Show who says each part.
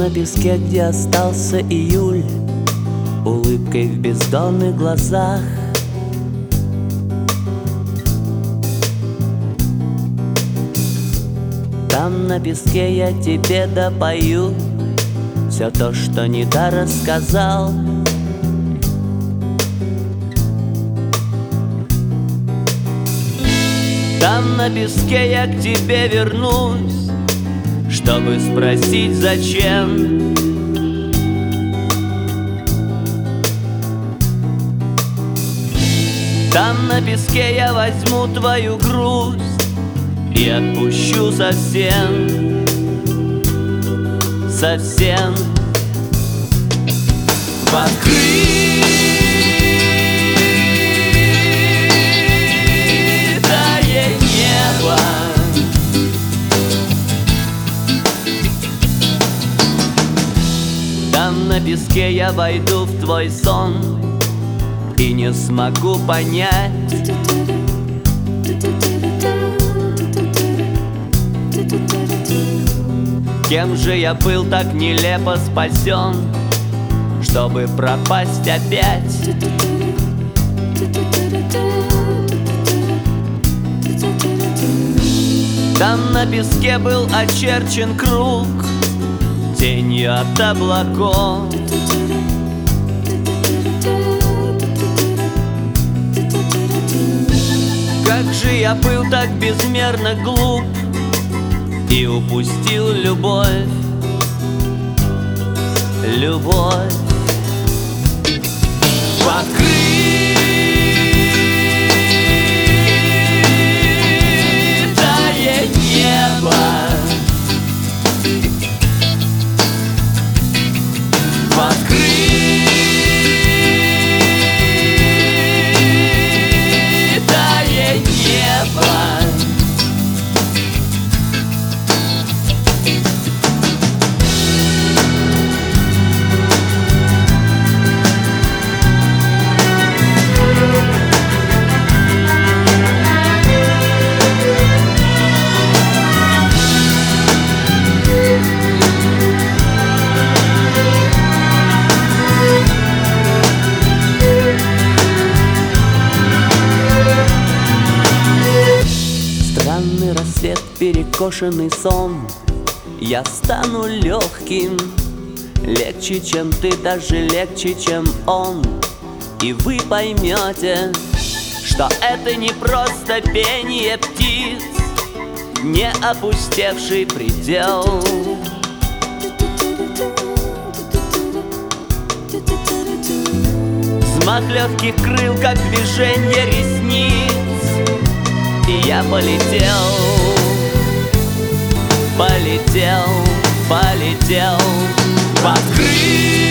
Speaker 1: на песке, где остался июль, улыбкой в бездонных глазах. Там на песке я тебе допою все то, что не та рассказал. Там на песке я к тебе вернусь, чтобы спросить, зачем. Там на песке я возьму твою грусть и отпущу совсем, совсем. В открытое небо там на песке я войду в твой сон и не смогу понять, кем же я был так нелепо спасен, чтобы пропасть опять. Там на песке был очерчен круг тенью от облаков. Как же я был так безмерно глуп и упустил любовь, любовь. В открытое небо в открытое небо. Странный рассвет, перекошенный сон. Я стану легким, легче, чем ты, даже легче, чем он. И вы поймете, что это не просто пение птиц, не опустевший предел. Взмах легких крыл, как движение ресниц, и я полетел, полетел, полетел в открытое